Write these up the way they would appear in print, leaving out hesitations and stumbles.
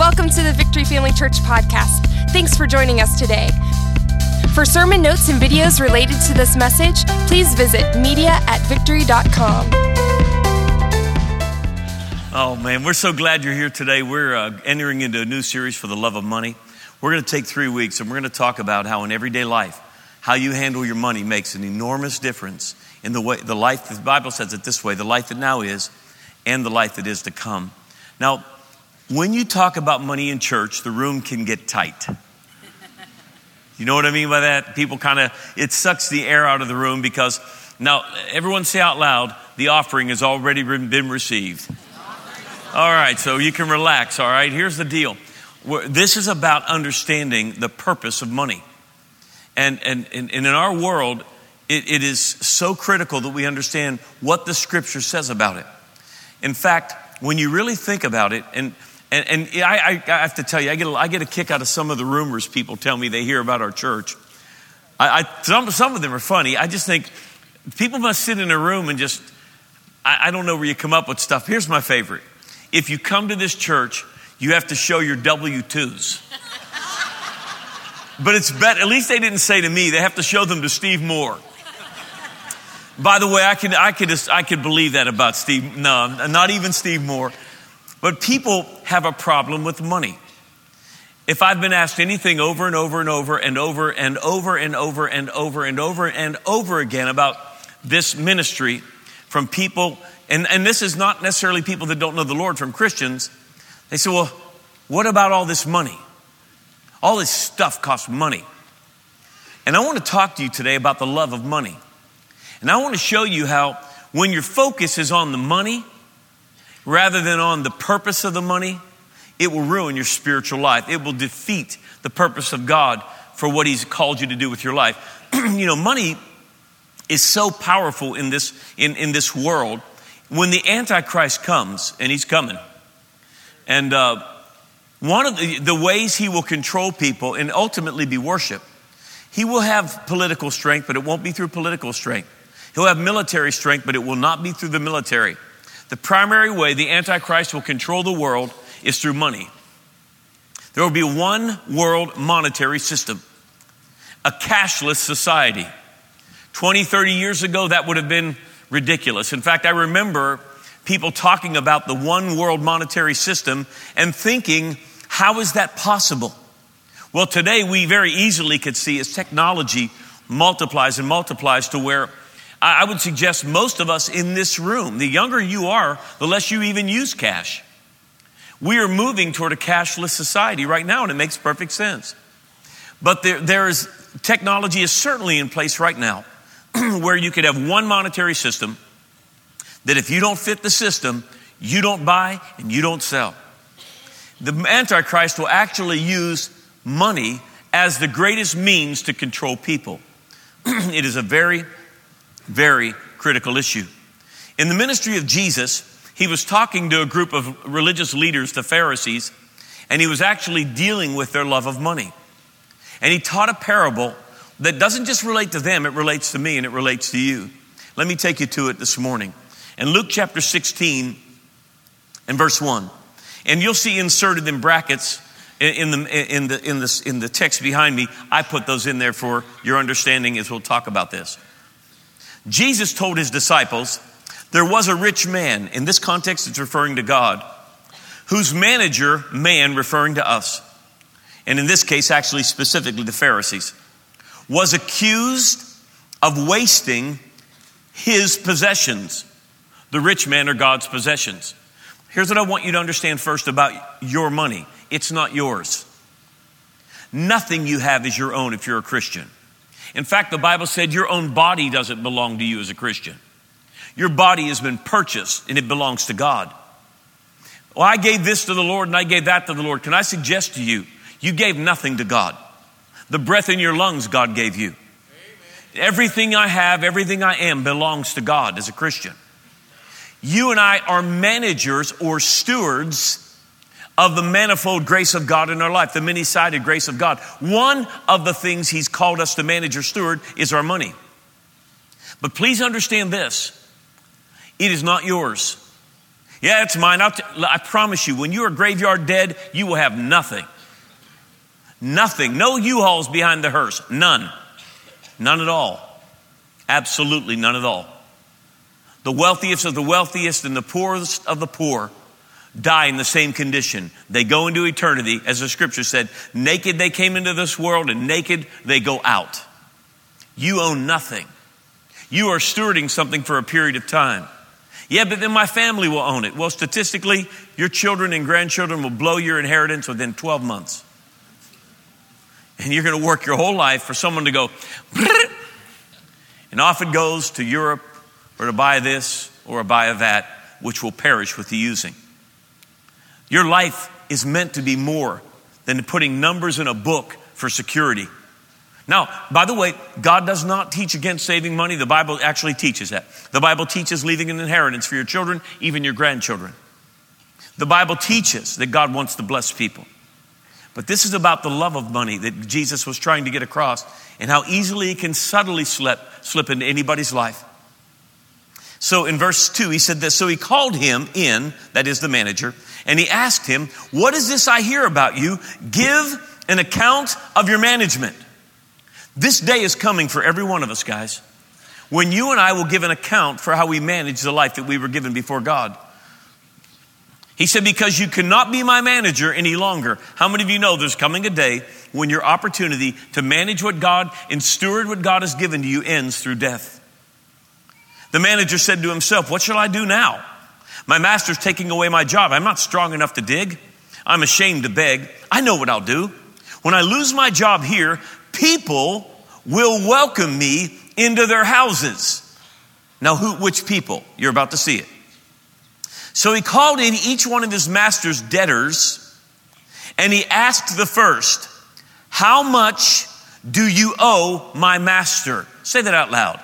Welcome to the Victory Family Church podcast. Thanks for joining us today. For sermon notes and videos related to this message, please visit media@victory.com. Oh man, we're so glad you're here today. We're entering into a new series for the love of money. We're going to take 3 weeks and we're going to talk about how in everyday life, how you handle your money makes an enormous difference in the life. The Bible says it this way: the life that now is and the life that is to come. Now, when you talk about money in church, the room can get tight. You know what I mean by that? People it sucks the air out of the room because now everyone say out loud, the offering has already been received. All right, so you can relax, all right? Here's the deal. This is about understanding the purpose of money. And in our world, it is so critical that we understand what the scripture says about it. In fact, when you really think about it, and I have to tell you, I get a kick out of some of the rumors people tell me they hear about our church. Some of them are funny. I just think people must sit in a room and just, I don't know where you come up with stuff. Here's my favorite. If you come to this church, you have to show your W-2s. But it's better, at least they didn't say to me, they have to show them to Steve Moore. By the way, I could believe that about Steve. No, not even Steve Moore. But people have a problem with money. If I've been asked anything over and over and over and over and over and over and over and over and over again about this ministry from people, and this is not necessarily people that don't know the Lord, from Christians, they say, well, what about all this money? All this stuff costs money. And I want to talk to you today about the love of money. And I want to show you how when your focus is on the money rather than on the purpose of the money, it will ruin your spiritual life. It will defeat the purpose of God for what He's called you to do with your life. You know, money is so powerful in this world. When the Antichrist comes, and he's coming, and one of the ways he will control people and ultimately be worshiped, he will have political strength, but it won't be through political strength. He'll have military strength, but it will not be through the military. The primary way the Antichrist will control the world is through money. There will be one world monetary system, a cashless society. 20, 30 years ago, that would have been ridiculous. In fact, I remember people talking about the one world monetary system and thinking, how is that possible? Well, today we very easily could see as technology multiplies and multiplies to where I would suggest most of us in this room, the younger you are, the less you even use cash. We are moving toward a cashless society right now, and it makes perfect sense. But technology is certainly in place right now where you could have one monetary system that if you don't fit the system, you don't buy and you don't sell. The Antichrist will actually use money as the greatest means to control people. It is a very, very critical issue. In the ministry of Jesus, he was talking to a group of religious leaders, the Pharisees, and he was actually dealing with their love of money. And he taught a parable that doesn't just relate to them, it relates to me and it relates to you. Let me take you to it this morning. In Luke chapter 16 and verse 1, and you'll see inserted in brackets in the text behind me, I put those in there for your understanding as we'll talk about this. Jesus told his disciples, there was a rich man, in this context it's referring to God, whose manager, man referring to us, and in this case actually specifically the Pharisees, was accused of wasting his possessions. The rich man are God's possessions. Here's what I want you to understand first about your money. It's not yours. Nothing you have is your own if you're a Christian. In fact, the Bible said your own body doesn't belong to you as a Christian. Your body has been purchased and it belongs to God. Well, I gave this to the Lord and I gave that to the Lord. Can I suggest to you, you gave nothing to God. The breath in your lungs God gave you. Amen. Everything I have, everything I am belongs to God as a Christian. You and I are managers or stewards of the manifold grace of God in our life, the many-sided grace of God. One of the things He's called us to manage or steward is our money. But please understand this. It is not yours. Yeah, it's mine. I promise you, when you are graveyard dead, you will have nothing. Nothing. No U-Hauls behind the hearse. None. None at all. Absolutely none at all. The wealthiest of the wealthiest and the poorest of the poor die in the same condition. They go into eternity, as the scripture said, naked they came into this world and naked they go out. You own nothing. You are stewarding something for a period of time. Yeah, but then my family will own it. Well, statistically, your children and grandchildren will blow your inheritance within 12 months. And you're going to work your whole life for someone to go, and off it goes to Europe or to buy this or to buy that, which will perish with the using. Your life is meant to be more than putting numbers in a book for security. Now, by the way, God does not teach against saving money. The Bible actually teaches that. The Bible teaches leaving an inheritance for your children, even your grandchildren. The Bible teaches that God wants to bless people. But this is about the love of money that Jesus was trying to get across and how easily it can subtly slip into anybody's life. So in verse 2, he said this, so he called him in, that is the manager, and he asked him, what is this I hear about you? Give an account of your management. This day is coming for every one of us, guys, when you and I will give an account for how we manage the life that we were given before God. He said, because you cannot be my manager any longer. How many of you know there's coming a day when your opportunity to manage what God and steward what God has given to you ends through death? The manager said to himself, what shall I do now? My master's taking away my job. I'm not strong enough to dig. I'm ashamed to beg. I know what I'll do. When I lose my job here, people will welcome me into their houses. Now, which people? You're about to see it. So he called in each one of his master's debtors, and he asked the first, how much do you owe my master? Say that out loud.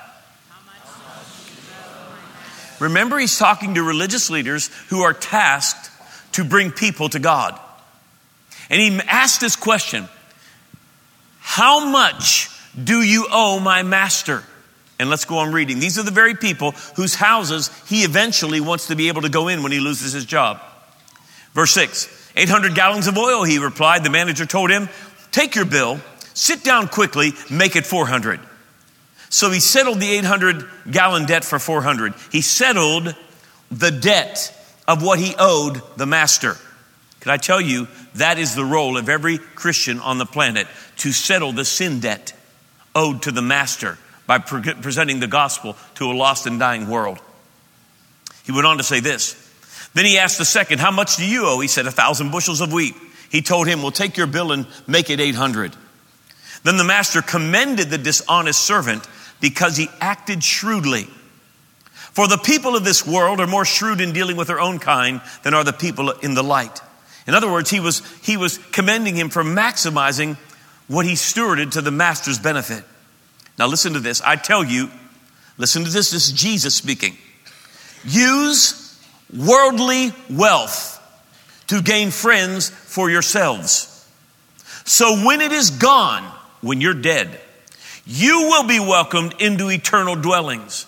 Remember, he's talking to religious leaders who are tasked to bring people to God. And he asked this question, how much do you owe my master? And let's go on reading. These are the very people whose houses he eventually wants to be able to go in when he loses his job. Verse 6, 800 gallons of oil, he replied. The manager told him, take your bill, sit down quickly, make it 400. So he settled the 800-gallon debt for 400. He settled the debt of what he owed the master. Can I tell you, that is the role of every Christian on the planet, to settle the sin debt owed to the master by presenting the gospel to a lost and dying world. He went on to say this. Then he asked the second, how much do you owe? He said, 1,000 bushels of wheat. He told him, well, take your bill and make it 800. Then the master commended the dishonest servant because he acted shrewdly. For the people of this world are more shrewd in dealing with their own kind than are the people in the light. In other words, he was commending him for maximizing what he stewarded to the master's benefit. Now listen to this. I tell you, listen to this. This is Jesus speaking. Use worldly wealth to gain friends for yourselves. So when it is gone, when you're dead, you will be welcomed into eternal dwellings.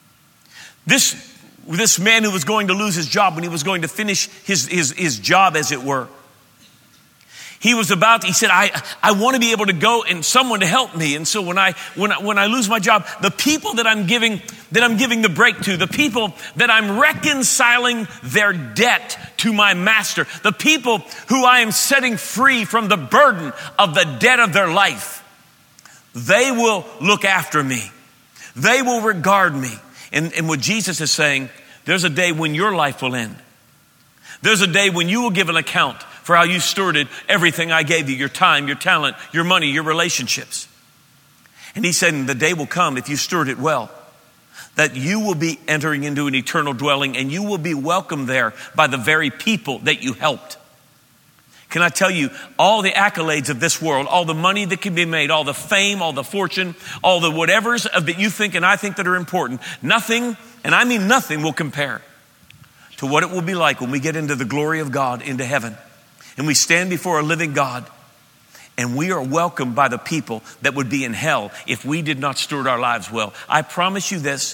This man who was going to lose his job, when he was going to finish his job, as it were, he said, I want to be able to go and someone to help me. And so when I lose my job, the people that I'm giving the break to, the people that I'm reconciling their debt to my master, the people who I am setting free from the burden of the debt of their life, they will look after me. They will regard me. And what Jesus is saying, there's a day when your life will end. There's a day when you will give an account for how you stewarded everything I gave you, your time, your talent, your money, your relationships. And he said, the day will come, if you steward it well, that you will be entering into an eternal dwelling and you will be welcomed there by the very people that you helped. Can I tell you, all the accolades of this world, all the money that can be made, all the fame, all the fortune, all the whatevers that you think and I think that are important, nothing, and I mean nothing, will compare to what it will be like when we get into the glory of God, into heaven. And we stand before a living God, and we are welcomed by the people that would be in hell if we did not steward our lives well. I promise you this,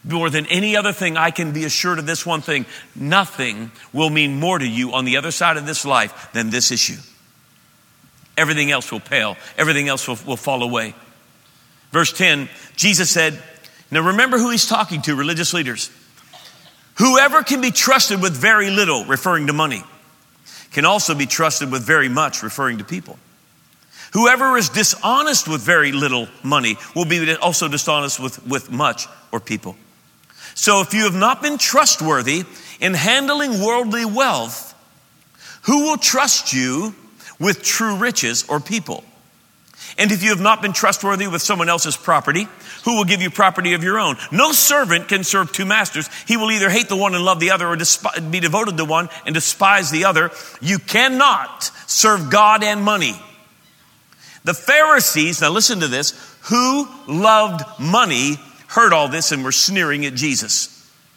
more than any other thing, I can be assured of this one thing: nothing will mean more to you on the other side of this life than this issue. Everything else will pale. Everything else will fall away. Verse 10, Jesus said, now remember who he's talking to, religious leaders. Whoever can be trusted with very little, referring to money, can also be trusted with very much, referring to people. Whoever is dishonest with very little money will be also dishonest with much, or people. So if you have not been trustworthy in handling worldly wealth, who will trust you with true riches, or people? And if you have not been trustworthy with someone else's property, who will give you property of your own? No servant can serve two masters. He will either hate the one and love the other, or be devoted to one and despise the other. You cannot serve God and money. The Pharisees, now listen to this, who loved money, heard all this and were sneering at Jesus.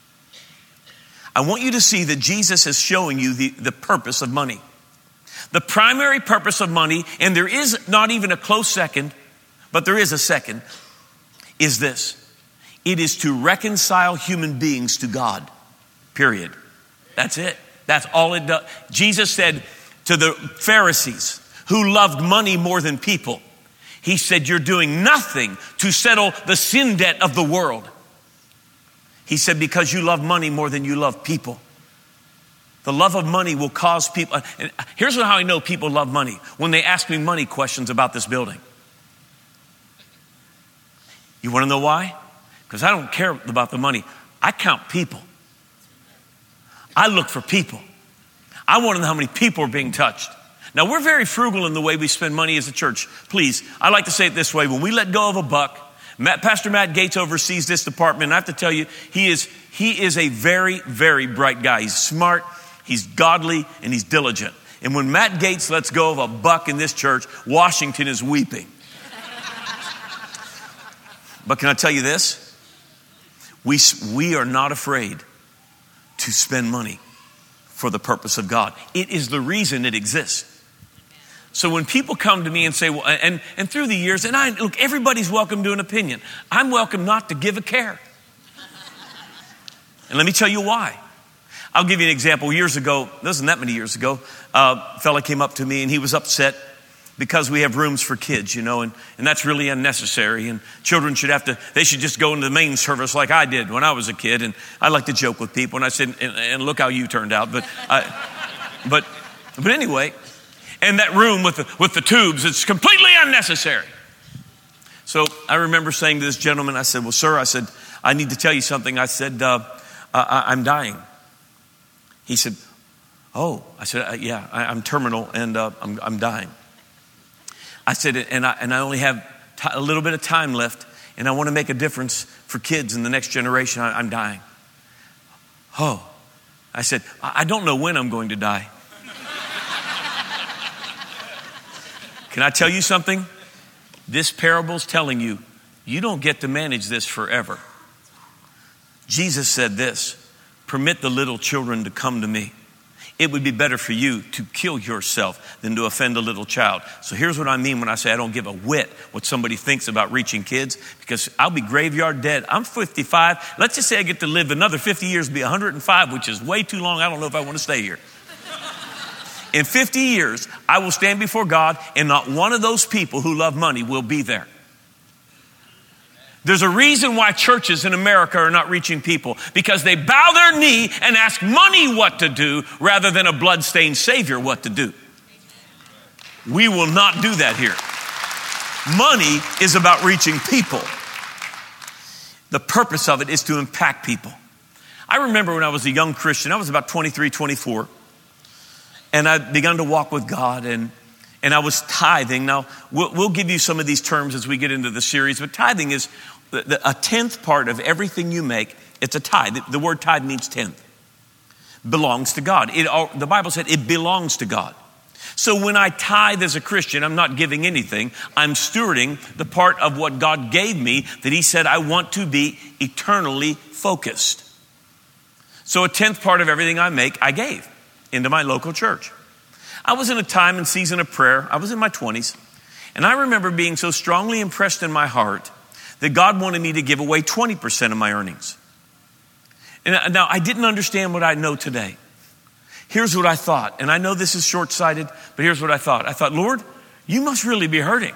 I want you to see that Jesus is showing you the purpose of money. The primary purpose of money, and there is not even a close second, but there is a second, is this. It is to reconcile human beings to God. Period. That's it. That's all it does. Jesus said to the Pharisees who loved money more than people, he said, you're doing nothing to settle the sin debt of the world. He said, because you love money more than you love people. The love of money will cause people. And here's how I know people love money. When they ask me money questions about this building. You want to know why? Because I don't care about the money. I count people. I look for people. I want to know how many people are being touched. Now, we're very frugal in the way we spend money as a church. Please, I like to say it this way. When we let go of a buck, Pastor Matt Gates oversees this department. And I have to tell you, he is a very, very bright guy. He's smart. He's godly, and he's diligent. And when Matt Gates lets go of a buck in this church, Washington is weeping. But can I tell you this? We are not afraid to spend money for the purpose of God. It is the reason it exists. So when people come to me and say, well, and through the years, and look, everybody's welcome to an opinion. I'm welcome not to give a care. And let me tell you why. I'll give you an example. Years ago, it wasn't that many years ago, a fella came up to me and he was upset because we have rooms for kids, and that's really unnecessary. And children they should just go into the main service like I did when I was a kid. And I like to joke with people, and I said, and look how you turned out. But anyway, and that room with the tubes, it's completely unnecessary. So I remember saying to this gentleman, I said, well, sir, I need to tell you something. I said, I'm dying. He said, oh, I said, yeah, I'm terminal and I'm dying. I said, and I only have a little bit of time left, and I want to make a difference for kids in the next generation. I'm dying. Oh, I said, I don't know when I'm going to die. Can I tell you something? This parable's telling you, you don't get to manage this forever. Jesus said this, permit the little children to come to me. It would be better for you to kill yourself than to offend a little child. So here's what I mean when I say I don't give a whit what somebody thinks about reaching kids, because I'll be graveyard dead. I'm 55. Let's just say I get to live another 50 years, be 105, which is way too long. I don't know if I want to stay here. In 50 years, I will stand before God, and not one of those people who love money will be there. There's a reason why churches in America are not reaching people, because they bow their knee and ask money what to do rather than a bloodstained Savior what to do. We will not do that here. Money is about reaching people. The purpose of it is to impact people. I remember when I was a young Christian, I was about 23, 24, and I began to walk with God, and I was tithing. Now, we'll give you some of these terms as we get into the series, but tithing is a tenth part of everything you make. It's a tithe. The word tithe means tenth. Belongs to God. The Bible said it belongs to God. So when I tithe as a Christian, I'm not giving anything. I'm stewarding the part of what God gave me that He said I want to be eternally focused. So a tenth part of everything I make, I gave into my local church. I was in a time and season of prayer. I was in my 20s. And I remember being so strongly impressed in my heart that God wanted me to give away 20% of my earnings. And now, I didn't understand what I know today. Here's what I thought. And I know this is short-sighted, but here's what I thought. I thought, Lord, you must really be hurting.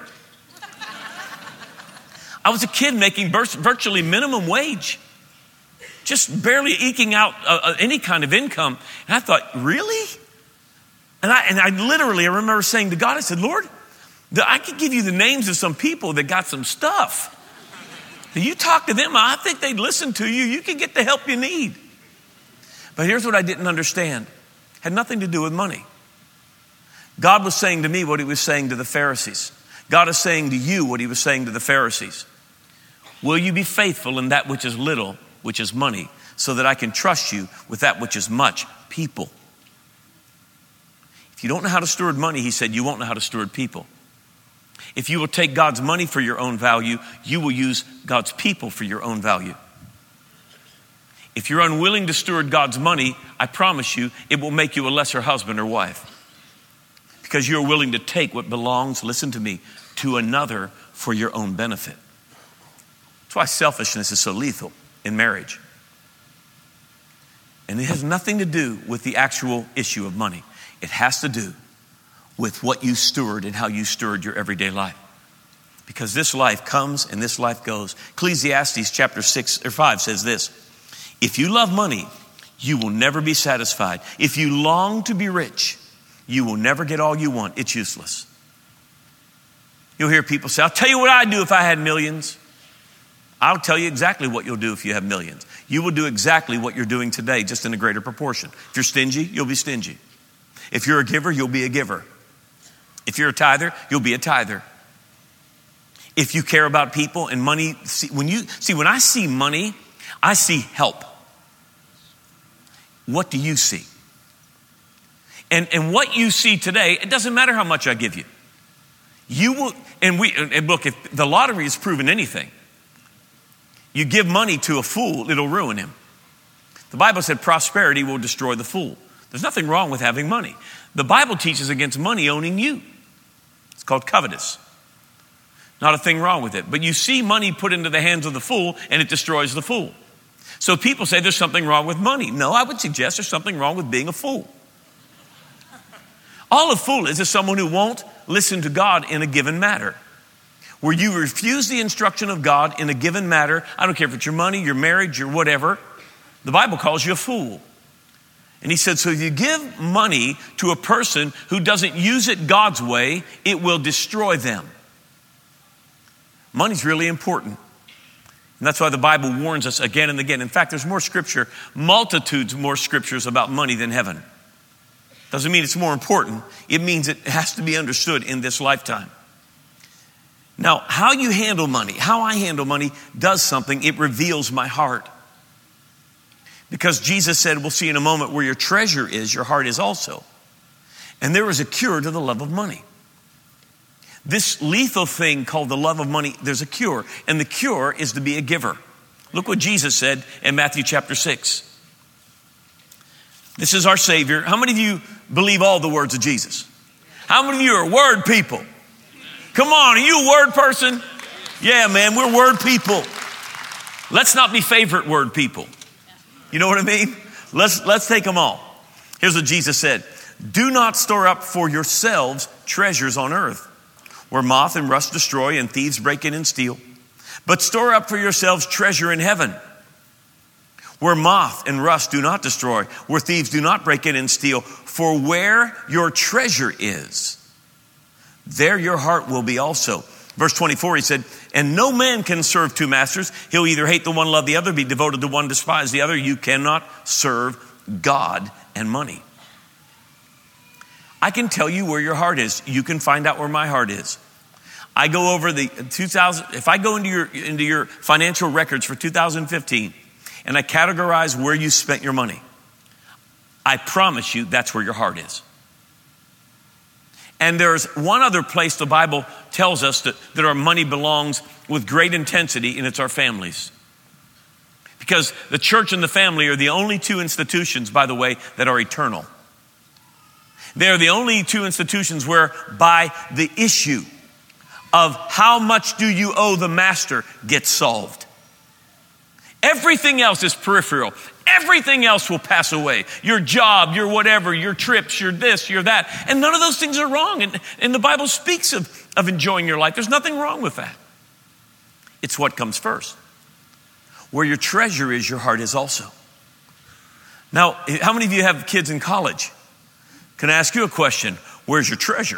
I was a kid making virtually minimum wage, just barely eking out any kind of income. And I thought, really? And I literally remember saying to God, I said, Lord, I could give you the names of some people that got some stuff. You talk to them, I think they'd listen to you. You can get the help you need. But here's what I didn't understand. It had nothing to do with money. God was saying to me what he was saying to the Pharisees. God is saying to you what he was saying to the Pharisees. Will you be faithful in that which is little, which is money, so that I can trust you with that which is much, people? If you don't know how to steward money, he said, you won't know how to steward people. If you will take God's money for your own value, you will use God's people for your own value. If you're unwilling to steward God's money, I promise you, it will make you a lesser husband or wife. Because you're willing to take what belongs, listen to me, to another for your own benefit. That's why selfishness is so lethal in marriage. And it has nothing to do with the actual issue of money. It has to do with what you steward and how you steward your everyday life. Because this life comes and this life goes. Ecclesiastes chapter 6 or 5 says this: if you love money, you will never be satisfied. If you long to be rich, you will never get all you want. It's useless. You'll hear people say, I'll tell you what I'd do if I had millions. I'll tell you exactly what you'll do if you have millions. You will do exactly what you're doing today, just in a greater proportion. If you're stingy, you'll be stingy. If you're a giver, you'll be a giver. If you're a tither, you'll be a tither. If you care about people and money, when I see money, I see help. What do you see? And what you see today, it doesn't matter how much I give you. You will, and look, if the lottery has proven anything, you give money to a fool, it'll ruin him. The Bible said prosperity will destroy the fool. There's nothing wrong with having money. The Bible teaches against money owning you. It's called covetous. Not a thing wrong with it. But you see money put into the hands of the fool and it destroys the fool. So people say there's something wrong with money. No, I would suggest there's something wrong with being a fool. All a fool is someone who won't listen to God in a given matter. Where you refuse the instruction of God in a given matter, I don't care if it's your money, your marriage, your whatever, the Bible calls you a fool. And he said, so if you give money to a person who doesn't use it God's way, it will destroy them. Money's really important. And that's why the Bible warns us again and again. In fact, there's more scripture, multitudes more scriptures about money than heaven. Doesn't mean it's more important. It means it has to be understood in this lifetime. Now, how you handle money, how I handle money does something. It reveals my heart. Because Jesus said, we'll see in a moment, where your treasure is, your heart is also. And there is a cure to the love of money. This lethal thing called the love of money, there's a cure. And the cure is to be a giver. Look what Jesus said in Matthew chapter 6. This is our Savior. How many of you believe all the words of Jesus? How many of you are word people? Come on, are you a word person? Yeah, man, we're word people. Let's not be favorite word people. You know what I mean? Let's take them all. Here's what Jesus said. Do not store up for yourselves treasures on earth, where moth and rust destroy and thieves break in and steal. But store up for yourselves treasure in heaven, where moth and rust do not destroy, where thieves do not break in and steal. For where your treasure is, there your heart will be also. Verse 24, he said, and no man can serve two masters. He'll either hate the one, love the other, be devoted to one, despise the other. You cannot serve God and money. I can tell you where your heart is. You can find out where my heart is. I go over if I go into your financial records for 2015 and I categorize where you spent your money, I promise you that's where your heart is. And there's one other place the Bible tells us that our money belongs with great intensity, and it's our families. Because the church and the family are the only two institutions, by the way, that are eternal. They're the only two institutions whereby the issue of how much do you owe the master gets solved. Everything else is peripheral. Everything else will pass away. Your job, your whatever, your trips, your this, your that. And none of those things are wrong. And the Bible speaks of enjoying your life. There's nothing wrong with that. It's what comes first. Where your treasure is, your heart is also. Now, how many of you have kids in college? Can I ask you a question? Where's your treasure?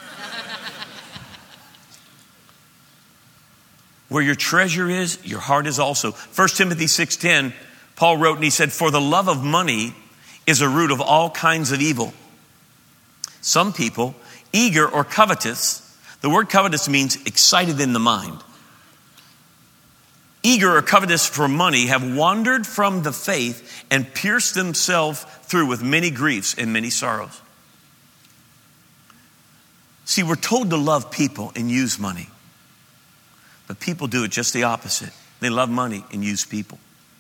Where your treasure is, your heart is also. 1 Timothy 6:10, Paul wrote and he said, for the love of money is a root of all kinds of evil. Some people, eager or covetous, the word covetous means excited in the mind. Eager or covetous for money have wandered from the faith and pierced themselves through with many griefs and many sorrows. See, we're told to love people and use money. But people do it just the opposite. They love money and use people.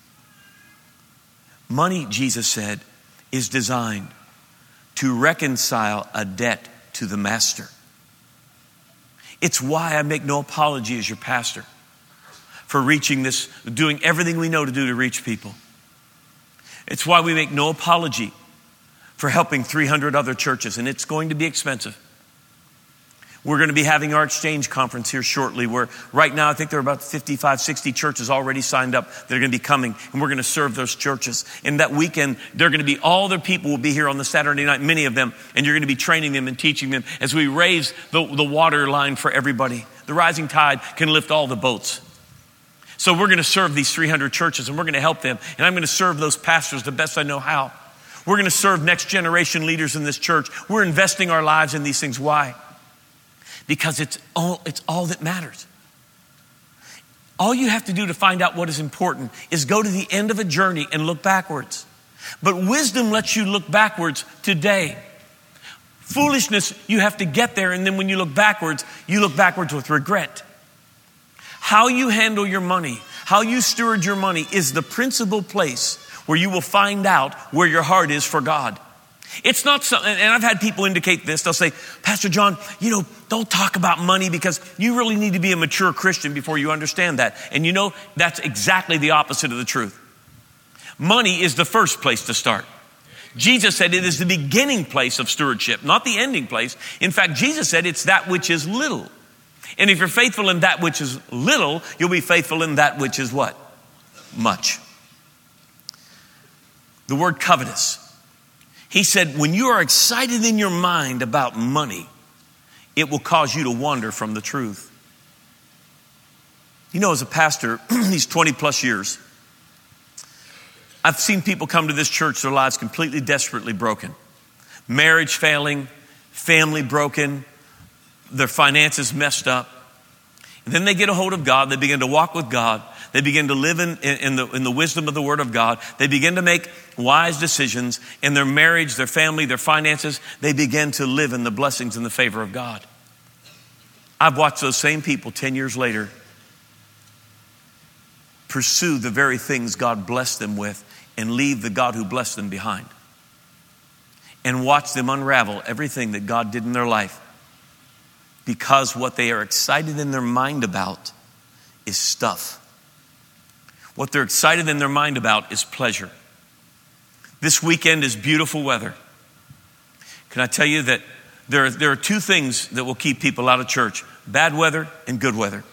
Money, Jesus said, is designed to reconcile a debt to the master. It's why I make no apology as your pastor for reaching this, doing everything we know to do to reach people. It's why we make no apology for helping 300 other churches, and it's going to be expensive. We're going to be having our exchange conference here shortly where right now I think there are about 55, 60 churches already signed up that are going to be coming, and we're going to serve those churches. And that weekend, they're going to be, all their people will be here on the Saturday night, many of them, and you're going to be training them and teaching them as we raise the water line for everybody. The rising tide can lift all the boats. So we're going to serve these 300 churches and we're going to help them. And I'm going to serve those pastors the best I know how. We're going to serve next generation leaders in this church. We're investing our lives in these things. Why? Because it's all that matters. All you have to do to find out what is important is go to the end of a journey and look backwards. But wisdom lets you look backwards today. Foolishness, you have to get there, and then when you look backwards with regret. How you handle your money, how you steward your money is the principal place where you will find out where your heart is for God. It's not something, and I've had people indicate this. They'll say, Pastor John, don't talk about money because you really need to be a mature Christian before you understand that. And that's exactly the opposite of the truth. Money is the first place to start. Jesus said it is the beginning place of stewardship, not the ending place. In fact, Jesus said it's that which is little. And if you're faithful in that which is little, you'll be faithful in that which is what? Much. The word covetous. He said, when you are excited in your mind about money, it will cause you to wander from the truth. As a pastor, these 20 plus years, I've seen people come to this church, their lives completely desperately broken. Marriage failing, family broken, their finances messed up. And then they get a hold of God. They begin to walk with God. They begin to live in the wisdom of the Word of God. They begin to make wise decisions in their marriage, their family, their finances. They begin to live in the blessings and the favor of God. I've watched those same people 10 years later pursue the very things God blessed them with and leave the God who blessed them behind. And watch them unravel everything that God did in their life. Because what they are excited in their mind about is stuff. What they're excited in their mind about is pleasure. This weekend is beautiful weather. Can I tell you that there are two things that will keep people out of church: bad weather and good weather.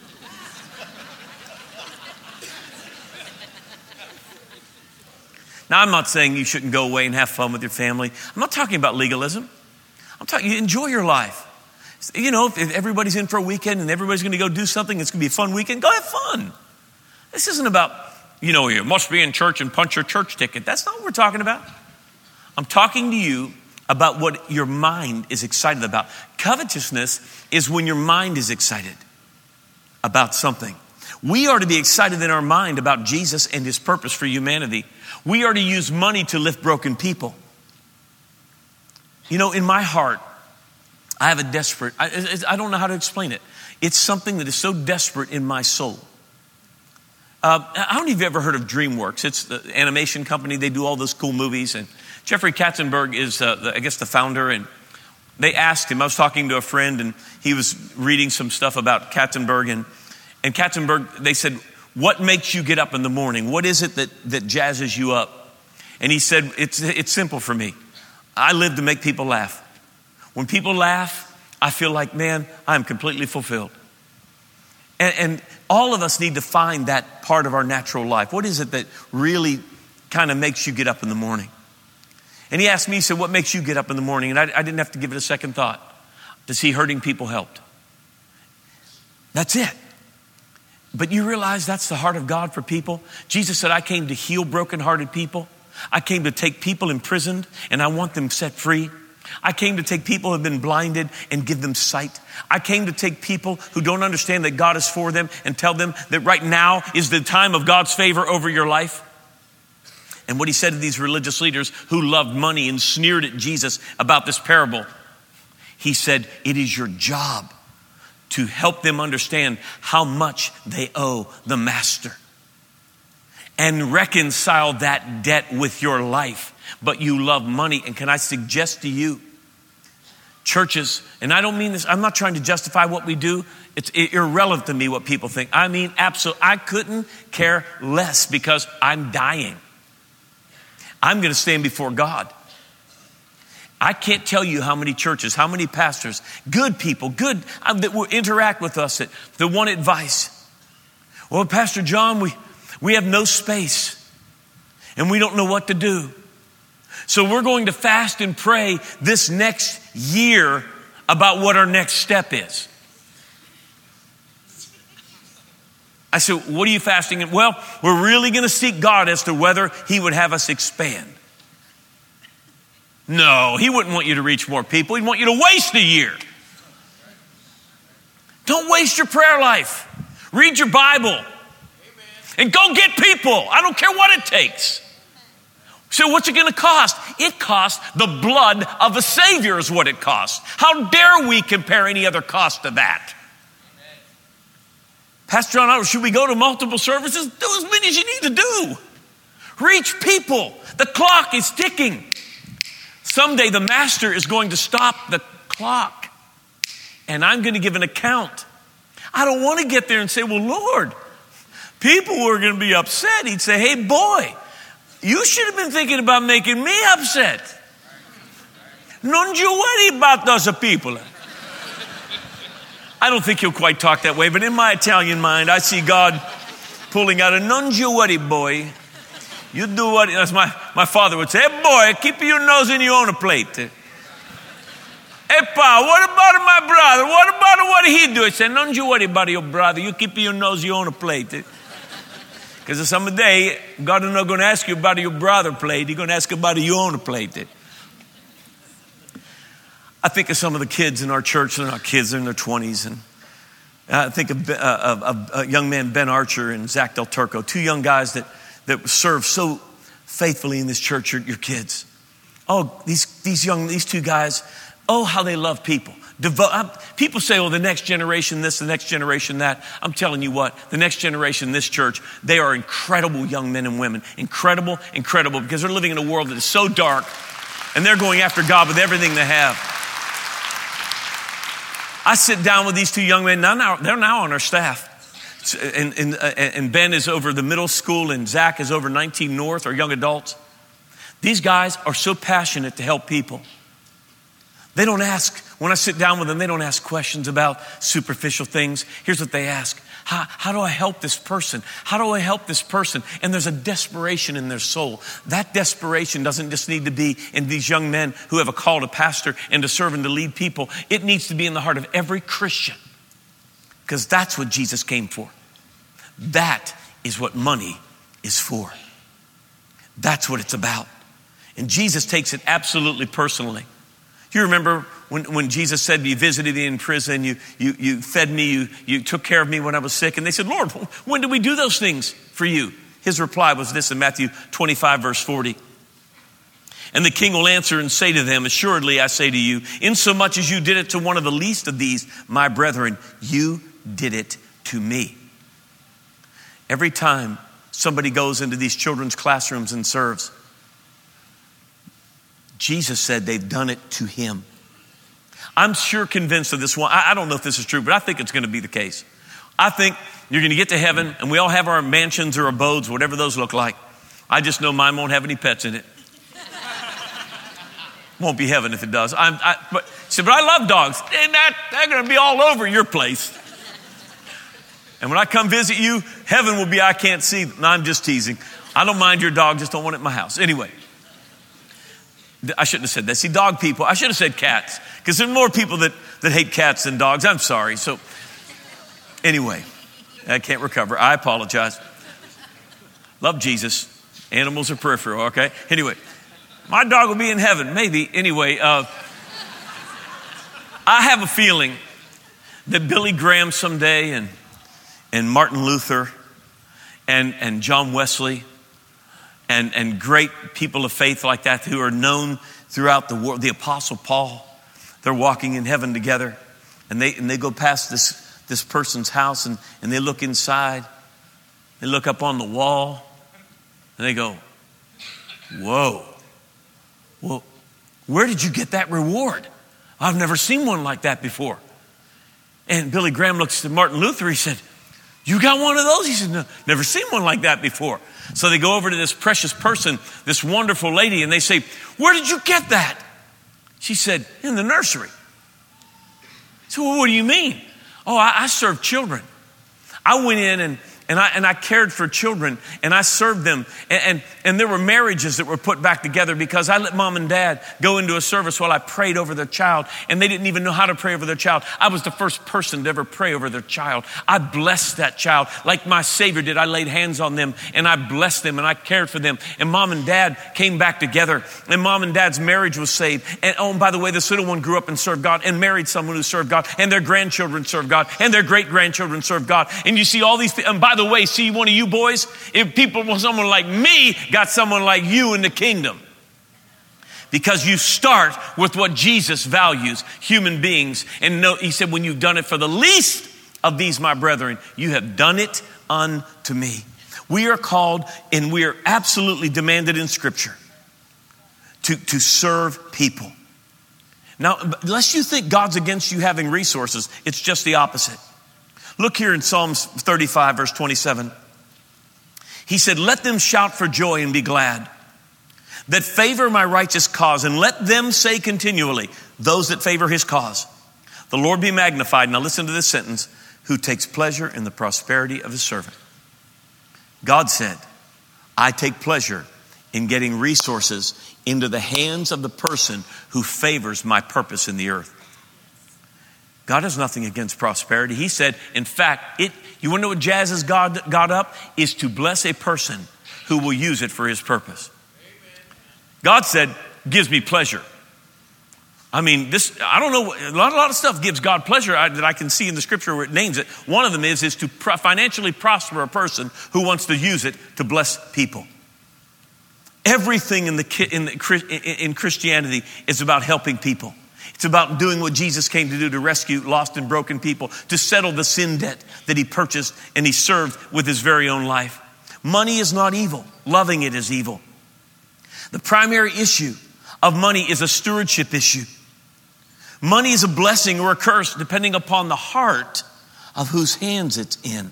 Now, I'm not saying you shouldn't go away and have fun with your family. I'm not talking about legalism. I'm talking, enjoy your life. If everybody's in for a weekend and everybody's going to go do something, it's going to be a fun weekend, go have fun. This isn't about, you must be in church and punch your church ticket. That's not what we're talking about. I'm talking to you about what your mind is excited about. Covetousness is when your mind is excited about something. We are to be excited in our mind about Jesus and his purpose for humanity. We are to use money to lift broken people. In my heart, I have a desperate, I don't know how to explain it. It's something that is so desperate in my soul. How many of you ever heard of DreamWorks? It's the animation company. They do all those cool movies. And Jeffrey Katzenberg is, the founder. And they asked him, I was talking to a friend and he was reading some stuff about Katzenberg. And Katzenberg, they said, what makes you get up in the morning? What is it that jazzes you up? And he said, it's simple for me. I live to make people laugh. When people laugh, I feel like, man, I'm completely fulfilled. And all of us need to find that part of our natural life. What is it that really kind of makes you get up in the morning? And he asked me, he said, what makes you get up in the morning? And I didn't have to give it a second thought. To see hurting people helped. That's it. But you realize that's the heart of God for people? Jesus said, I came to heal brokenhearted people. I came to take people imprisoned and I want them set free. I came to take people who have been blinded and give them sight. I came to take people who don't understand that God is for them and tell them that right now is the time of God's favor over your life. And what he said to these religious leaders who loved money and sneered at Jesus about this parable, he said, it is your job to help them understand how much they owe the master and reconcile that debt with your life. But you love money. And can I suggest to you, churches, and I don't mean this, I'm not trying to justify what we do. It's irrelevant to me what people think. I mean, absolutely, I couldn't care less because I'm dying. I'm going to stand before God. I can't tell you how many churches, how many pastors, good people, that will interact with us that want advice. Well, Pastor John, we have no space and we don't know what to do. So we're going to fast and pray this next year about what our next step is. I said, what are you fasting? And well, we're really going to seek God as to whether he would have us expand. No, he wouldn't want you to reach more people. He'd want you to waste a year. Don't waste your prayer life. Read your Bible. And go get people. I don't care what it takes. So what's it going to cost? It costs the blood of a Savior is what it costs. How dare we compare any other cost to that? Pastor John, should we go to multiple services? Do as many as you need to do. Reach people. The clock is ticking. Someday the master is going to stop the clock. And I'm going to give an account. I don't want to get there and say, well, Lord, people were going to be upset. He'd say, hey, boy, you should have been thinking about making me upset. Non you worry about those people. I don't think he'll quite talk that way, but in my Italian mind, I see God pulling out a non you worry, boy. You do what, as my father would say, hey, boy, keep your nose in your own plate. Hey, pa, what about my brother? What about what he do? I said, non you worry about your brother. You keep your nose in your own plate. Because someday, God is not going to ask you about your brother plate. He's going to ask about your own plate. I think of some of the kids in our church. They're not kids, they're in their 20s. And I think of a young man, Ben Archer and Zach Del Turco, two young guys that serve so faithfully in this church, your kids. Oh, these two guys, oh, how they love people. People say, oh, the next generation this, the next generation that. I'm telling you what, the next generation in this church, they are incredible young men and women. Incredible, because they're living in a world that is so dark, and they're going after God with everything they have. I sit down with these two young men, they're now on our staff. And Ben is over the middle school, and Zach is over 19 North, or young adults. These guys are so passionate to help people. They don't ask, when I sit down with them, they don't ask questions about superficial things. Here's what they ask. How do I help this person? How do I help this person? And there's a desperation in their soul. That desperation doesn't just need to be in these young men who have a call to pastor and to serve and to lead people. It needs to be in the heart of every Christian, because that's what Jesus came for. That is what money is for. That's what it's about. And Jesus takes it absolutely personally. You remember when Jesus said, you visited me in prison, you fed me, you took care of me when I was sick. And they said, Lord, when did we do those things for you? His reply was this in Matthew 25, verse 40. And the king will answer and say to them, assuredly, I say to you, insomuch as you did it to one of the least of these, my brethren, you did it to me. Every time somebody goes into these children's classrooms and serves, Jesus said they've done it to him. I'm sure convinced of this one. I don't know if this is true, but I think it's going to be the case. I think You're going to get to heaven, and we all have our mansions or abodes, whatever those look like. I just know mine won't have any pets in it. Won't be heaven if it does. But I love dogs. And they're going to be all over your place. And when I come visit you, heaven will be I can't see. No, I'm just teasing. I don't mind your dog, just don't want it in my house. Anyway, I shouldn't have said that. See, dog people, I should have said cats, because there are more people that hate cats than dogs. I'm sorry. So anyway, I can't recover. I apologize. Love Jesus. Animals are peripheral, okay? Anyway, my dog will be in heaven, maybe. Anyway, I have a feeling that Billy Graham someday and Martin Luther and John Wesley and great people of faith like that who are known throughout the world, the Apostle Paul, they're walking in heaven together, and they go past this person's house and they look inside, they look up on the wall, and they go, whoa, well, where did you get that reward? I've never seen one like that before. And Billy Graham looks at Martin Luther, he said, you got one of those? He said, no, never seen one like that before. So they go over to this precious person, this wonderful lady, and they say, where did you get that? She said, in the nursery. So well, what do you mean? Oh, I serve children. I went in and I cared for children, and I served them. And there were marriages that were put back together because I let mom and dad go into a service while I prayed over their child, and they didn't even know how to pray over their child. I was the first person to ever pray over their child. I blessed that child like my Savior did. I laid hands on them, and I blessed them, and I cared for them. And mom and dad came back together, and mom and dad's marriage was saved. And oh, and by the way, this little one grew up and served God and married someone who served God, and their grandchildren served God, and their great-grandchildren served God. And you see all these things. And by the way, see one of you boys, if someone like me got someone like you in the kingdom. Because you start with what Jesus values, human beings. And he said, when you've done it for the least of these, my brethren, you have done it unto me. We are called, and we are absolutely demanded in Scripture to serve people. Now, unless you think God's against you having resources, it's just the opposite. Look here in Psalms 35, verse 27. He said, let them shout for joy and be glad that favor my righteous cause, and let them say continually, those that favor his cause, the Lord be magnified. Now listen to this sentence, who takes pleasure in the prosperity of his servant. God said, I take pleasure in getting resources into the hands of the person who favors my purpose in the earth. God has nothing against prosperity. He said, in fact, you want to know what jazzes God up? Is to bless a person who will use it for his purpose. God said, gives me pleasure. I mean, I don't know, a lot of stuff gives God pleasure that I can see in the Scripture where it names it. One of them is to financially prosper a person who wants to use it to bless people. Everything in Christianity is about helping people. It's about doing what Jesus came to do, to rescue lost and broken people, to settle the sin debt that he purchased and he served with his very own life. Money is not evil. Loving it is evil. The primary issue of money is a stewardship issue. Money is a blessing or a curse depending upon the heart of whose hands it's in.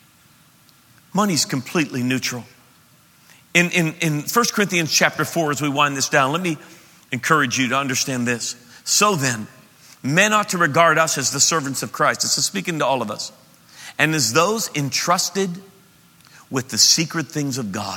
Money's completely neutral. In 1 Corinthians chapter 4, as we wind this down, let me encourage you to understand this. So then, men ought to regard us as the servants of Christ. This is speaking to all of us. And as those entrusted with the secret things of God.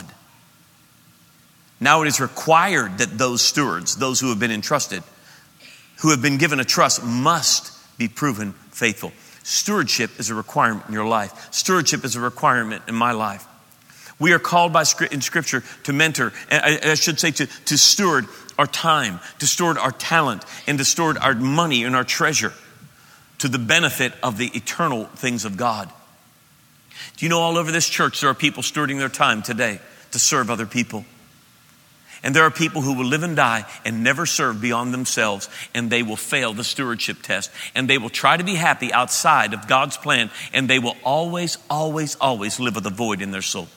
Now it is required that those stewards, those who have been entrusted, who have been given a trust, must be proven faithful. Stewardship is a requirement in your life. Stewardship is a requirement in my life. We are called in Scripture to mentor, I should say to steward our time, to steward our talent, and to steward our money and our treasure to the benefit of the eternal things of God. Do you know all over this church there are people stewarding their time today to serve other people? And there are people who will live and die and never serve beyond themselves, and they will fail the stewardship test. And they will try to be happy outside of God's plan, and they will always, always, always live with a void in their soul.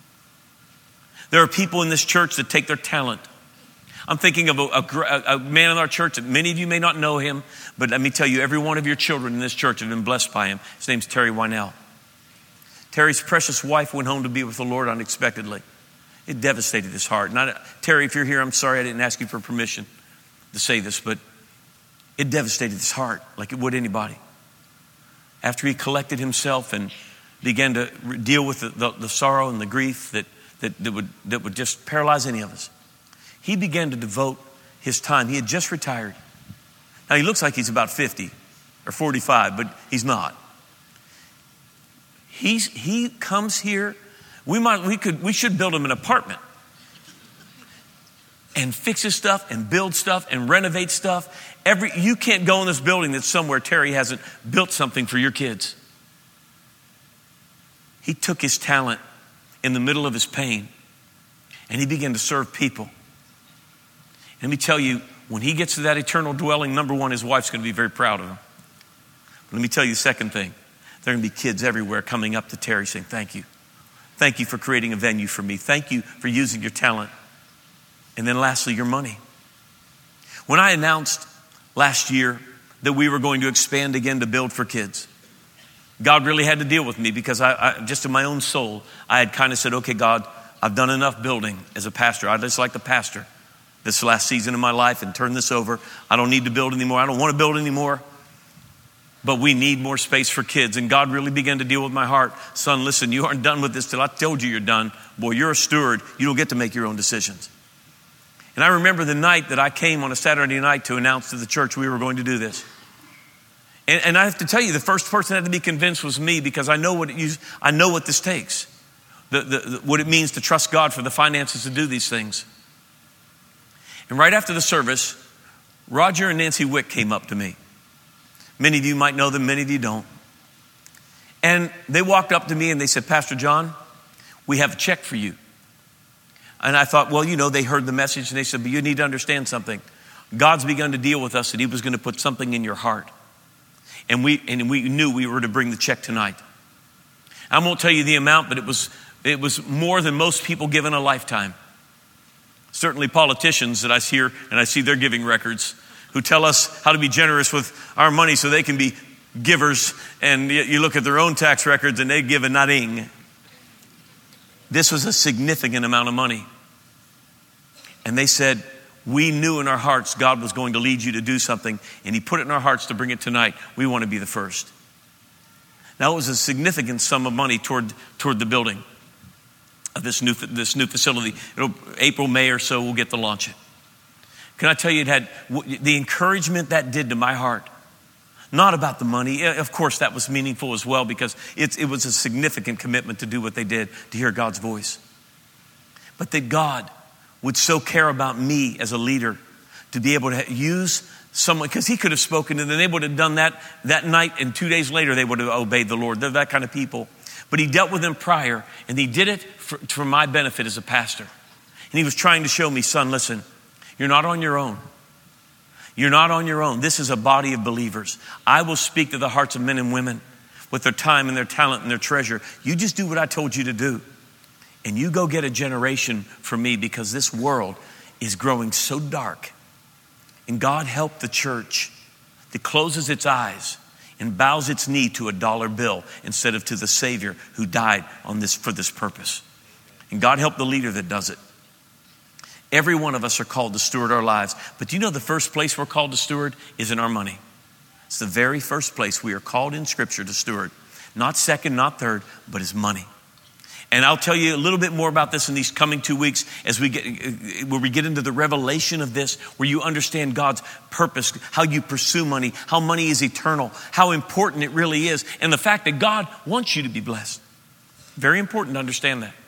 There are people in this church that take their talent. I'm thinking of a man in our church that many of you may not know him, but let me tell you, every one of your children in this church have been blessed by him. His name's Terry Wynell. Terry's precious wife went home to be with the Lord unexpectedly. It devastated his heart. Terry, if you're here, I'm sorry I didn't ask you for permission to say this, but it devastated his heart like it would anybody. After he collected himself and began to deal with the sorrow and the grief that would just paralyze any of us, he began to devote his time. He had just retired. Now he looks like he's about 50 or 45, but he's not. He comes here. We should build him an apartment and fix his stuff and build stuff and renovate stuff. You can't go in this building that's somewhere Terry hasn't built something for your kids. He took his talent in the middle of his pain and he began to serve people. Let me tell you, when he gets to that eternal dwelling, number one, his wife's going to be very proud of him. But let me tell you the second thing. There are going to be kids everywhere coming up to Terry saying, thank you. Thank you for creating a venue for me. Thank you for using your talent. And then lastly, your money. When I announced last year that we were going to expand again to build for kids, God really had to deal with me because I just in my own soul, I had kind of said, okay, God, I've done enough building as a pastor. I just like the pastor this last season of my life and turn this over. I don't need to build anymore. I don't want to build anymore. But we need more space for kids. And God really began to deal with my heart. Son, listen, you aren't done with this till I told you you're done. Boy, you're a steward. You don't get to make your own decisions. And I remember the night that I came on a Saturday night to announce to the church we were going to do this. And I have to tell you, the first person that had to be convinced was me because I know what this takes. What it means to trust God for the finances to do these things. And right after the service, Roger and Nancy Wick came up to me. Many of you might know them, many of you don't. And they walked up to me and they said, Pastor John, we have a check for you. And I thought, well, they heard the message and they said, but you need to understand something. God's begun to deal with us and he was going to put something in your heart. And we knew we were to bring the check tonight. I won't tell you the amount, but it was more than most people give in a lifetime. Certainly politicians that I hear and I see their giving records who tell us how to be generous with our money so they can be givers. And you look at their own tax records and they give a nothing. This was a significant amount of money. And they said, we knew in our hearts God was going to lead you to do something. And he put it in our hearts to bring it tonight. We want to be the first. Now it was a significant sum of money toward the building of this new facility. April, May or so, we'll get to launch it. Can I tell you, it had the encouragement that did to my heart. Not about the money. Of course, that was meaningful as well because it was a significant commitment to do what they did, to hear God's voice. But that God would so care about me as a leader to be able to use someone, because he could have spoken and then they would have done that night and 2 days later they would have obeyed the Lord. They're that kind of people. But he dealt with them prior and he did it for my benefit as a pastor. And he was trying to show me, son, listen, you're not on your own. You're not on your own. This is a body of believers. I will speak to the hearts of men and women with their time and their talent and their treasure. You just do what I told you to do. And you go get a generation for me because this world is growing so dark. And God help the church that closes its eyes and bows its knee to a dollar bill instead of to the Savior who died for this purpose. And God help the leader that does it. Every one of us are called to steward our lives. But do you know the first place we're called to steward is in our money? It's the very first place we are called in Scripture to steward. Not second, not third, but is money. And I'll tell you a little bit more about this in these coming 2 weeks as we get into the revelation of this, where you understand God's purpose, how you pursue money, how money is eternal, how important it really is, and the fact that God wants you to be blessed. Very important to understand that.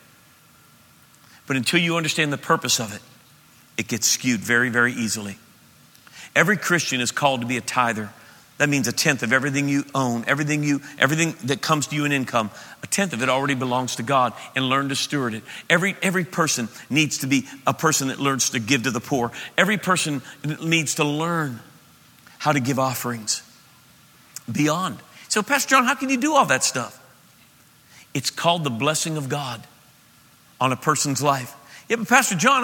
But until you understand the purpose of it, it gets skewed very, very easily. Every Christian is called to be a tither. That means a tenth of everything you own, everything that comes to you in income. A tenth of it already belongs to God, and learn to steward it. Every person needs to be a person that learns to give to the poor. Every person needs to learn how to give offerings beyond. So, Pastor John, how can you do all that stuff? It's called the blessing of God on a person's life. Yeah, but Pastor John,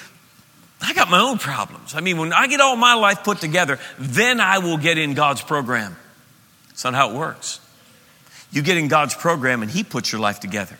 I got my own problems. When I get all my life put together, then I will get in God's program. That's not how it works. You get in God's program and he puts your life together.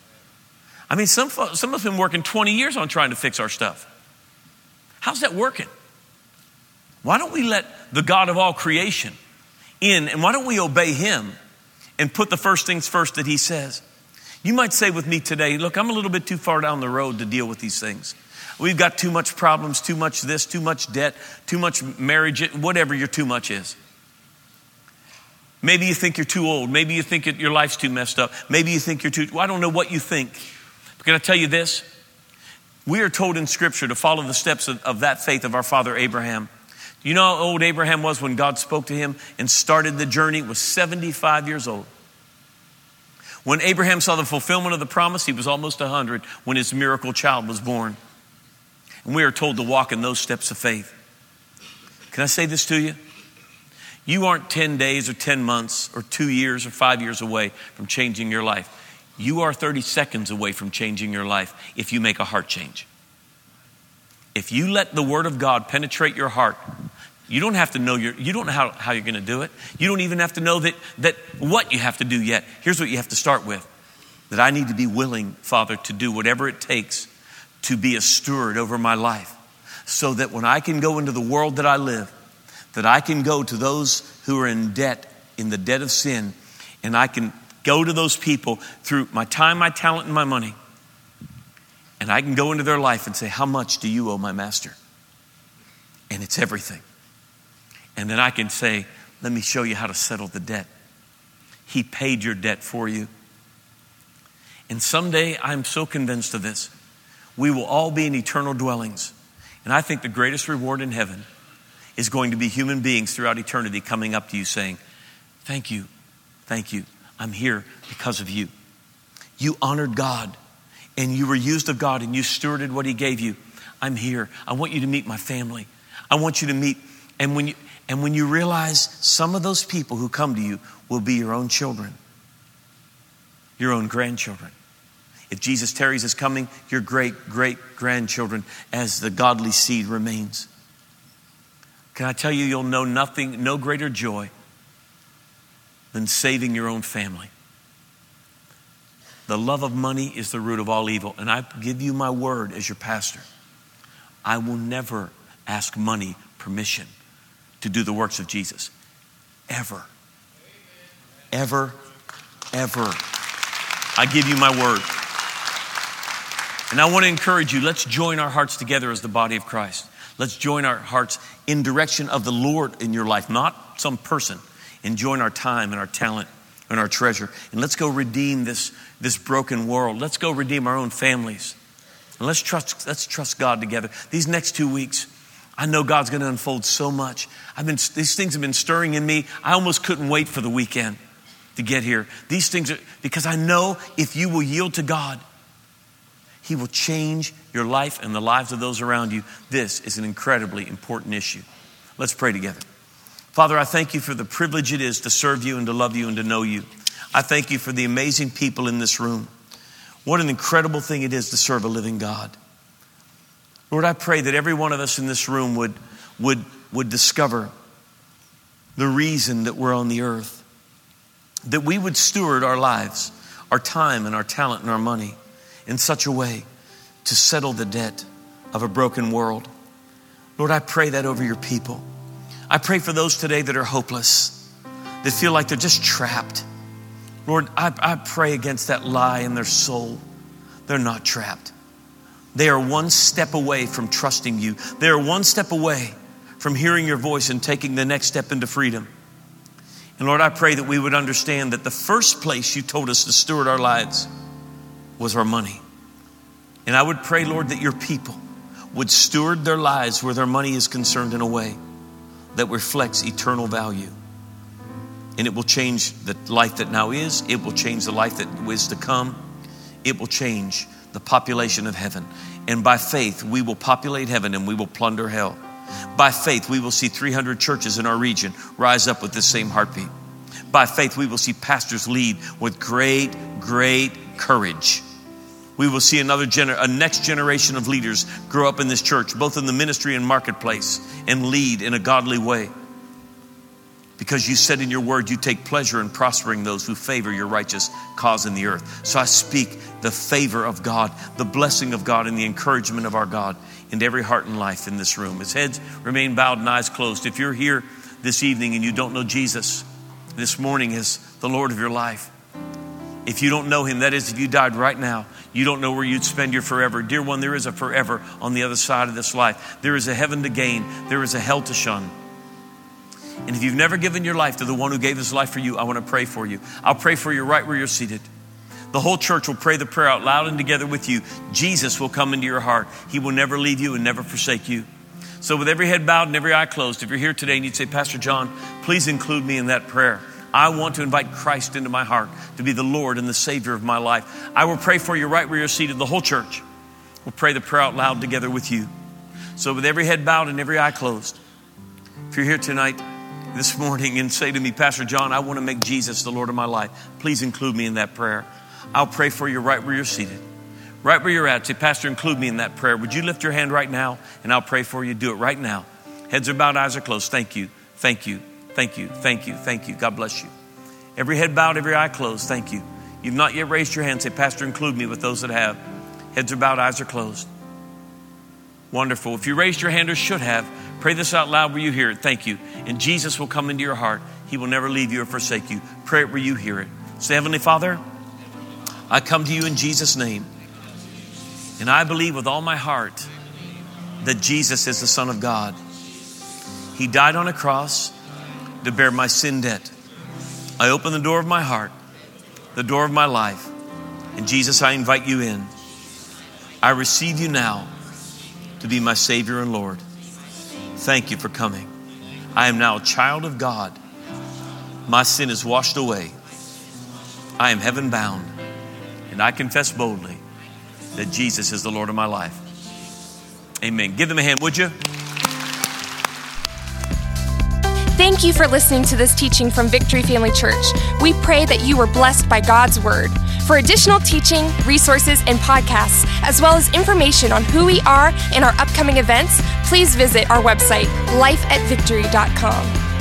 I mean, some of us have been working 20 years on trying to fix our stuff. How's that working? Why don't we let the God of all creation in, and why don't we obey him and put the first things first that he says? You might say with me today, look, I'm a little bit too far down the road to deal with these things. We've got too much problems, too much this, too much debt, too much marriage, whatever your too much is. Maybe you think you're too old. Maybe you think your life's too messed up. Maybe you think you're too, I don't know what you think. But can I tell you this? We are told in Scripture to follow the steps of that faith of our father Abraham. You know how old Abraham was when God spoke to him and started the journey? He was 75 years old. When Abraham saw the fulfillment of the promise, he was almost 100 when his miracle child was born. And we are told to walk in those steps of faith. Can I say this to you? You aren't 10 days or 10 months or 2 years or 5 years away from changing your life. You are 30 seconds away from changing your life if you make a heart change. If you let the Word of God penetrate your heart, you don't have to know you don't know how you're going to do it. You don't even have to know that what you have to do yet. Here's what you have to start with. That I need to be willing, Father, to do whatever it takes to be a steward over my life. So that when I can go into the world that I live, that I can go to those who are in debt, in the debt of sin, and I can go to those people through my time, my talent, and my money. And I can go into their life and say, how much do you owe my master? And it's everything. And then I can say, let me show you how to settle the debt. He paid your debt for you. And someday, I'm so convinced of this, we will all be in eternal dwellings. And I think the greatest reward in heaven is going to be human beings throughout eternity coming up to you saying, thank you, I'm here because of you. You honored God and you were used of God and you stewarded what he gave you. I'm here. I want you to meet my family. I want you to meet, and when you realize some of those people who come to you will be your own children, your own grandchildren. If Jesus tarries his coming, your great-great-grandchildren as the godly seed remains. Can I tell you, you'll know nothing, no greater joy than saving your own family. The love of money is the root of all evil. And I give you my word as your pastor. I will never ask money permission to do the works of Jesus. Ever. Ever. Ever. I give you my word. And I want to encourage you, let's join our hearts together as the body of Christ. Let's join our hearts in direction of the Lord in your life, not some person. And join our time and our talent and our treasure. And let's go redeem this broken world. Let's go redeem our own families. And let's trust God together. These next 2 weeks, I know God's going to unfold so much. These things have been stirring in me. I almost couldn't wait for the weekend to get here. These things are, because I know if you will yield to God, he will change your life and the lives of those around you. This is an incredibly important issue. Let's pray together. Father, I thank you for the privilege it is to serve you and to love you and to know you. I thank you for the amazing people in this room. What an incredible thing it is to serve a living God. Lord, I pray that every one of us in this room would discover the reason that we're on the earth. That we would steward our lives, our time and our talent and our money in such a way to settle the debt of a broken world. Lord, I pray that over your people. I pray for those today that are hopeless, that feel like they're just trapped. Lord, I pray against that lie in their soul. They're not trapped. They are one step away from trusting you. They are one step away from hearing your voice and taking the next step into freedom. And Lord, I pray that we would understand that the first place you told us to steward our lives was our money. And I would pray, Lord, that your people would steward their lives where their money is concerned in a way that reflects eternal value. And it will change the life that now is. It will change the life that is to come. It will change the population of heaven. And by faith, we will populate heaven and we will plunder hell. By faith, we will see 300 churches in our region rise up with the same heartbeat. By faith, we will see pastors lead with great, great courage. We will see a next generation of leaders grow up in this church, both in the ministry and marketplace, and lead in a godly way. because you said in your word, you take pleasure in prospering those who favor your righteous cause in the earth. So I speak the favor of God, the blessing of God, and the encouragement of our God into every heart and life in this room. As heads remain bowed and eyes closed, if you're here this evening and you don't know Jesus this morning as the Lord of your life, if you don't know him, that is, if you died right now, you don't know where you'd spend your forever. Dear one, there is a forever on the other side of this life. There is a heaven to gain. There is a hell to shun. And if you've never given your life to the one who gave his life for you, I want to pray for you. I'll pray for you right where you're seated. The whole church will pray the prayer out loud and together with you. Jesus will come into your heart. He will never leave you and never forsake you. So with every head bowed and every eye closed, if you're here today and you'd say, Pastor John, please include me in that prayer. I want to invite Christ into my heart to be the Lord and the Savior of my life. I will pray for you right where you're seated. The whole church will pray the prayer out loud together with you. So with every head bowed and every eye closed, if you're here tonight, this morning, and say to me, Pastor John, I want to make Jesus the Lord of my life, please include me in that prayer. I'll pray for you right where you're seated. Right where you're at, say, Pastor, include me in that prayer. Would you lift your hand right now, and I'll pray for you. Do it right now. Heads are bowed, eyes are closed. Thank you, thank you, thank you, thank you, thank you. God bless you. Every head bowed, every eye closed. Thank you. You've not yet raised your hand. Say, Pastor, include me with those that have. Heads are bowed, eyes are closed. Wonderful. If you raised your hand or should have, pray this out loud where you hear it. Thank you. And Jesus will come into your heart. He will never leave you or forsake you. Pray it where you hear it. Say, Heavenly Father, I come to you in Jesus' name. And I believe with all my heart that Jesus is the Son of God. He died on a cross to bear my sin debt. I open the door of my heart, the door of my life. And Jesus, I invite you in. I receive you now to be my Savior and Lord. Thank you for coming. I am now a child of God. My sin is washed away. I am heaven bound. And I confess boldly that Jesus is the Lord of my life. Amen. Give them a hand, would you? Thank you for listening to this teaching from Victory Family Church. We pray that you were blessed by God's Word. For additional teaching, resources, and podcasts, as well as information on who we are and our upcoming events, please visit our website, lifeatvictory.com.